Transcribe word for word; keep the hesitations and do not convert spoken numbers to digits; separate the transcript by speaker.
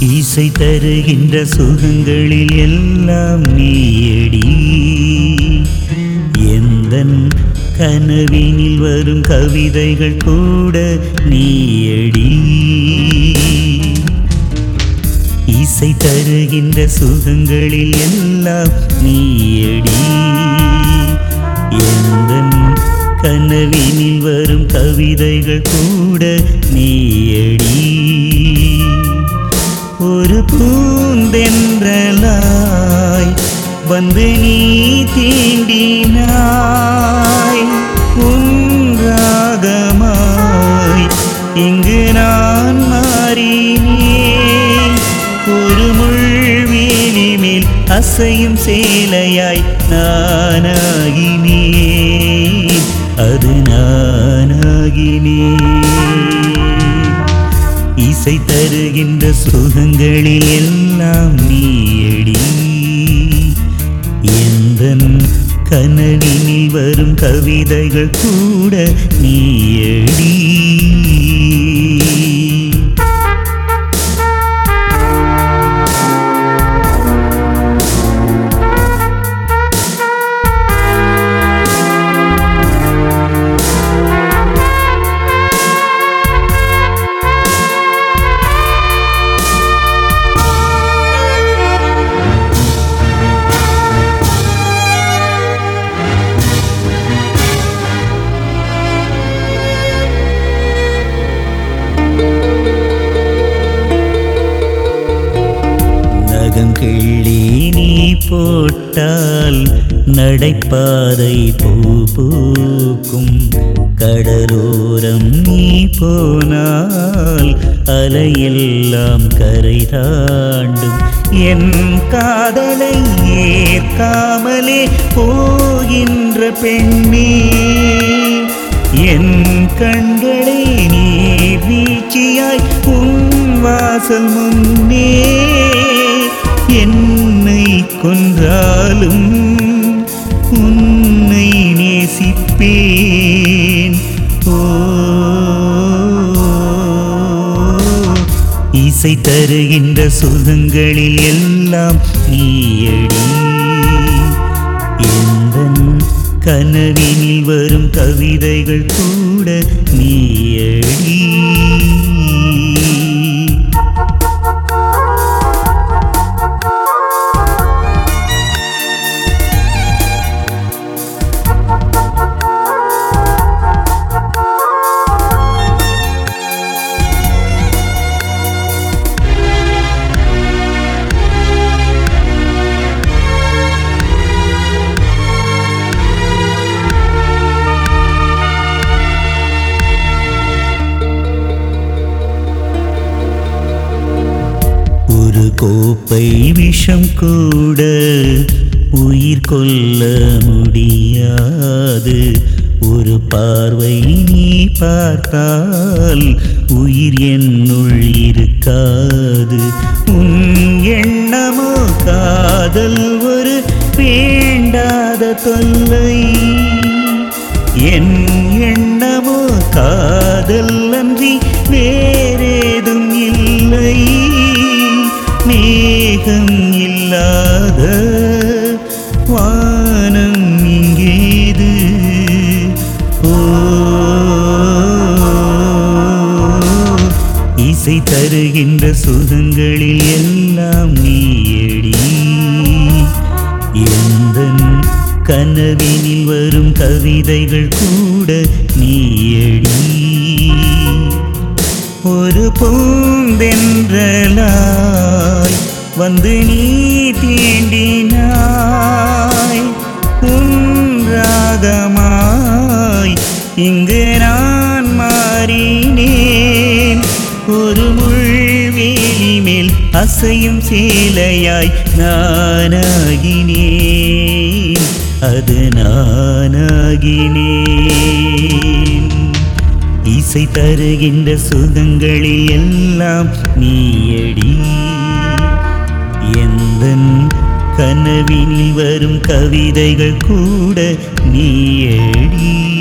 Speaker 1: இசை தருகின்ற சுகங்களில் எல்லாம் நீயடி. எந்தன் கனவினில் வரும் கவிதைகள் கூட நீயடி. இசை தருகின்ற சுகங்களில் எல்லாம் நீயடி. எந்தன் கனவினில் வரும் கவிதைகள் கூட நீயடி. ஒரு பூந்தென்றலாய் வந்து நீ தீண்டினாய். உன்றாகமாய் இங்கு நான் மாறினேன். ஒரு முள்வேலி மேல் அசையும் சேலையாய் நானாகினேன். அது நானாகினேன். இசை தருகின்ற சுகங்களில் எல்லாம் நீயடி. எந்தன் கனவினில் வரும் கவிதைகள் கூட நீயடி. கிள்ளி நீ போட்டால் நடைபாதை பூ பூக்கும். கடலோரம் நீ போனால் அலையெல்லாம் கரை தாண்டும். என் காதலை ஏற்காமலே போகின்ற பெண்ணே, என் கண்களை நீ வீழ்ச்சியாய் உன் வாசல் முன்னே. என்னை கொன்றாலும் உன்னை நேசிப்பேன். ஓ, இசை தருகின்ற சுகங்களில் எல்லாம் நீயடி. எந்தன் கனவினில் வரும் கவிதைகள் கூட நீயடி. கோப்பை விஷம் கூட உயிர் கொல்ல முடியாது. ஒரு பார்வை நீ பார்த்தால் உயிர் என்னுள் இருக்காது. உன் எண்ணமோ காதல் ஒரு வேண்டாத தொல்லை. என் எண்ணமோ காதல் அன்றி வேறேதும் இல்லை. மேகம் இல்லாத வானம் இங்கேது. ஓ, இசை தருகின்ற சுகங்களில் எல்லாம் நீயடி. எந்தன் கனவினில் வரும் கவிதைகள் கூட நீயடி. ஒரு பூந்தென்றலாய் வந்து நீ தீண்டினாய். உன்றாகமாய் இங்கு நான் மாறினேன். ஒரு முள்வேலி மேல் அசையும் சேலையாய் நானாகினேன். அது நானாகினேன். இசை தருகின்ற சுகங்களில் எல்லாம் நீயடி. எந்தன் கனவினில் வரும் கவிதைகள் கூட நீயடி.